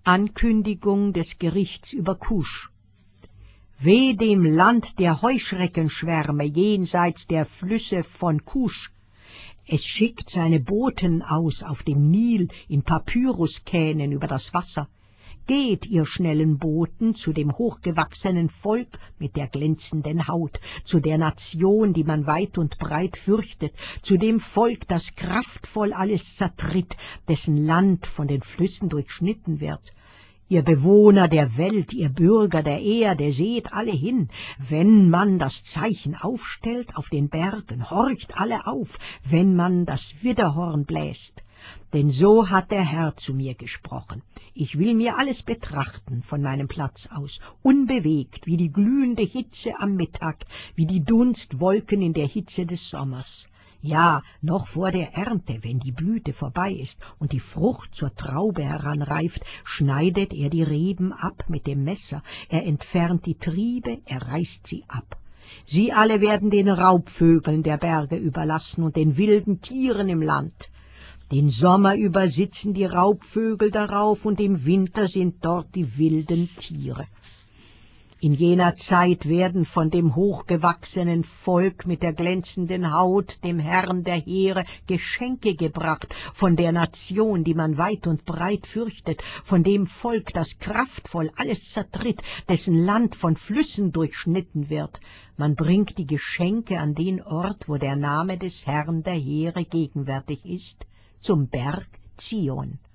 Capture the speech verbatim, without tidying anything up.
Ankündigung des Gerichts über Kusch. Weh dem Land der Heuschreckenschwärme jenseits der Flüsse von Kusch. Es schickt seine Boten aus auf dem Nil in Papyruskähnen über das Wasser. Geht, ihr schnellen Boten, zu dem hochgewachsenen Volk mit der glänzenden Haut, zu der Nation, die man weit und breit fürchtet, zu dem Volk, das kraftvoll alles zertritt, dessen Land von den Flüssen durchschnitten wird. Ihr Bewohner der Welt, ihr Bürger der Erde, seht alle hin, wenn man das Zeichen aufstellt auf den Bergen, horcht alle auf, wenn man das Widderhorn bläst. Denn so hat der Herr zu mir gesprochen. Ich will mir alles betrachten von meinem Platz aus, unbewegt wie die glühende Hitze am Mittag, wie die Dunstwolken in der Hitze des Sommers. Ja, noch vor der Ernte, wenn die Blüte vorbei ist und die Frucht zur Traube heranreift, schneidet er die Reben ab mit dem Messer, er entfernt die Triebe, er reißt sie ab. Sie alle werden den Raubvögeln der Berge überlassen und den wilden Tieren im Land. Den Sommer über sitzen die Raubvögel darauf, und im Winter sind dort die wilden Tiere. In jener Zeit werden von dem hochgewachsenen Volk mit der glänzenden Haut, dem Herrn der Heere, Geschenke gebracht, von der Nation, die man weit und breit fürchtet, von dem Volk, das kraftvoll alles zertritt, dessen Land von Flüssen durchschnitten wird. Man bringt die Geschenke an den Ort, wo der Name des Herrn der Heere gegenwärtig ist, zum Berg Zion.